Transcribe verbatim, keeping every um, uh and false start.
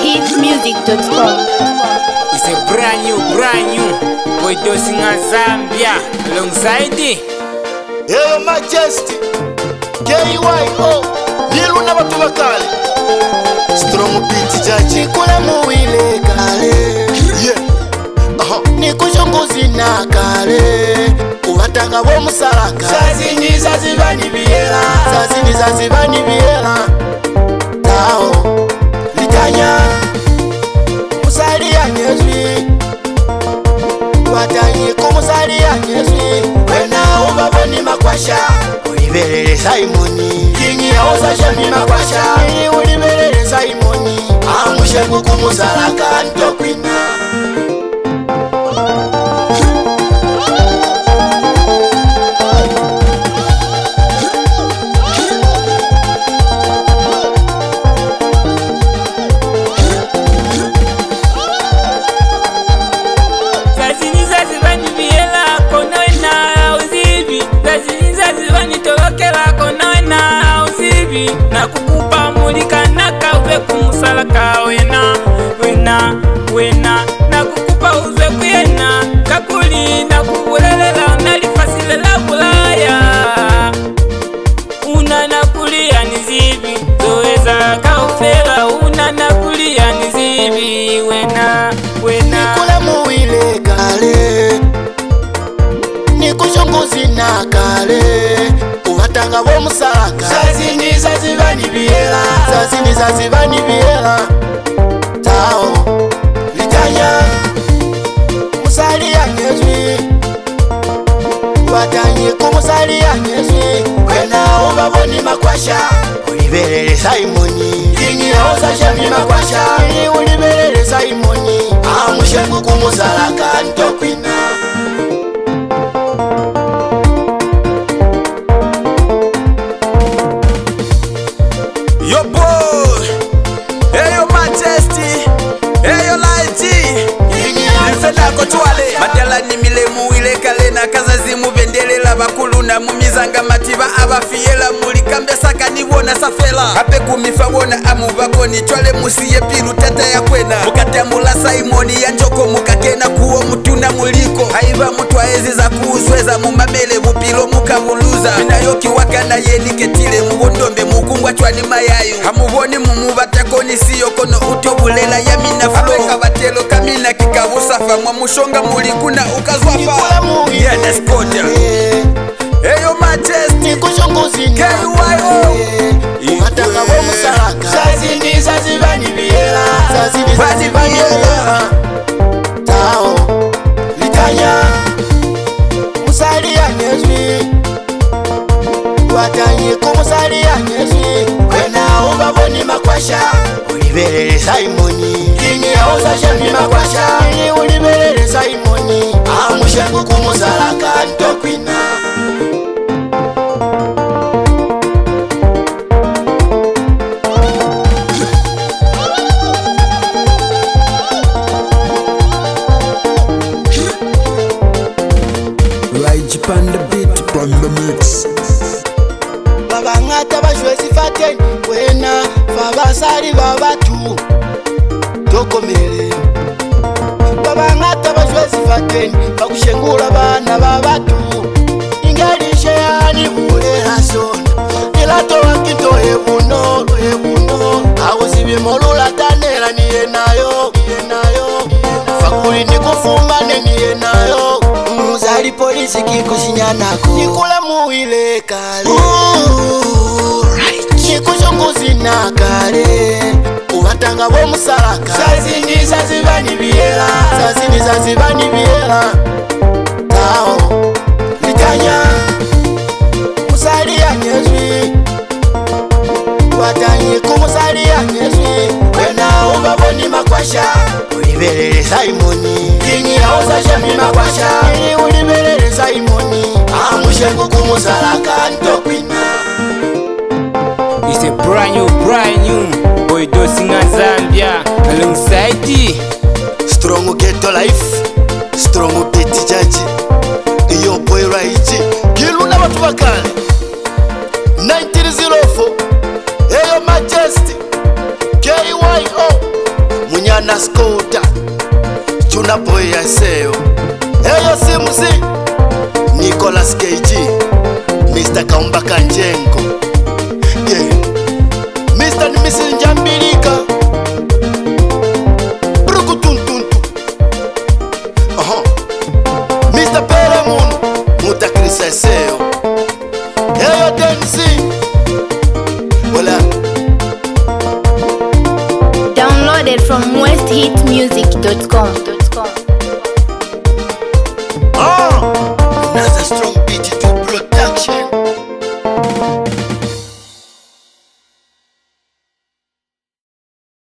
hit music dot com. It's a brand new, brand new Boy Dosinga Zambia alongside Your Majesty K Y O Nilu na watu wakale Strong beat jaji kula muwile kale Yeah uh-huh. Nikushongozi na kale Uhatanga wo musalaka Zazini zazibani biela Zazini zazibani biela Tao Litanya Musali ya nyezwi Watanyi kumusali ya nyezwi Wena ubaboni makwasha Ulibelele Simoni Kingi ya oza shami makwasha Ulibelele Simoni Amushengu kumusalaka ntokwina na kukupa mulika na kawe kumusalaka wena wena wena na kukupa uze kuyena kakuli na kukulelela nalifasilela bulaya una nakulia nizibi zoeza kaufela una nakulia nizibi wena wena Nikula muwile kale Nikushongozi na kale Uhatanga wo musalaka Zazini zazibani biela Zazini zazibani biela Tao Litanya Musali ya nyezwi Watanyi kumusali ya nyezwi Wena ubaboni makwasha Ulibelele Simoni Kingi ya oza shami makwasha Ulibelele Simoni Amushengu kumusalaka ntokwina Yo boy, hey yo Majesty, hey yo Lighty, nifenda kochwale Matela ni milemu ile kale na kazazi mubendelela bakulu na mumizanga matiba abafiyela mulikambe saka niwona safela hape kumifa wona amu bakoni chwale musiye piru tata ya kwena mukatambula Simoni ya njoko mukakena kuwo mutuna muliko haiba mutwa ezi za kuusweza mumamele bupilo mukabuluza minayoki wakana yeniketile mubondombe mukungwa chwani mayayu hamuboni mumubatakoni siyo kono utobulela ya mina flow kabatelo kamina kikabusafa mwa mushonga mulikuna ukazwafa yeah that's good hey yo Majesty Nikushongozi na K Y O Uhatanga wo musalaka Zazini zazibani biela Zazini zazibani biela Tao Litanya Musali ya nyezwi Watanyi kumusali ya nyezwi Wena ubaboni makwasha Ulibelele Simoni Kingi ya oza shami makwasha Ulibelele Simoni Amushengu kumusalaka ntokwina Right upon the beat, upon the mix. Babangata bashwezi fateni Wena fabasali babatu Tokomele Babangata bashwezi fateni Bakushengula bana babatu Ingelishe yani bule hasona Nilato wakito ebuno ebuno Awuzibi molula tanela niye nayo Fakuli nikufumane niye nayo Muzali polisi kikushinyanako Nikula muwile kale Nikushongozi na kale Uhatanga wo musalaka Zazini zazibani biela Zazini zazibani biela Tao Litanya Musali ya nyezwi Watanyi kumusali ya nyezwi Wena ubaboni makwasha Ulibelele Simoni Kingi ya oza shami makwasha Ulibelele Simoni Amushengu kumusalaka ntokwina It's a brand new, brand new Boy Dosinga Zambia alongside Strong ghetto life Strong beat jaji Iyo boy right Kilu na watu wakale nineteen oh four Hey yo Majesty K Y O na skota tunapoya seo. Eyo simusi Nicolas K G, Mister Kaumba Kanjengo, yeah. Mister Nimisi Njambilika Bruku tuntuntu, uh-huh. Mister Peremun Muta Kriseseo. Eyo Densi, voilà. Downloaded from west hit music dot com.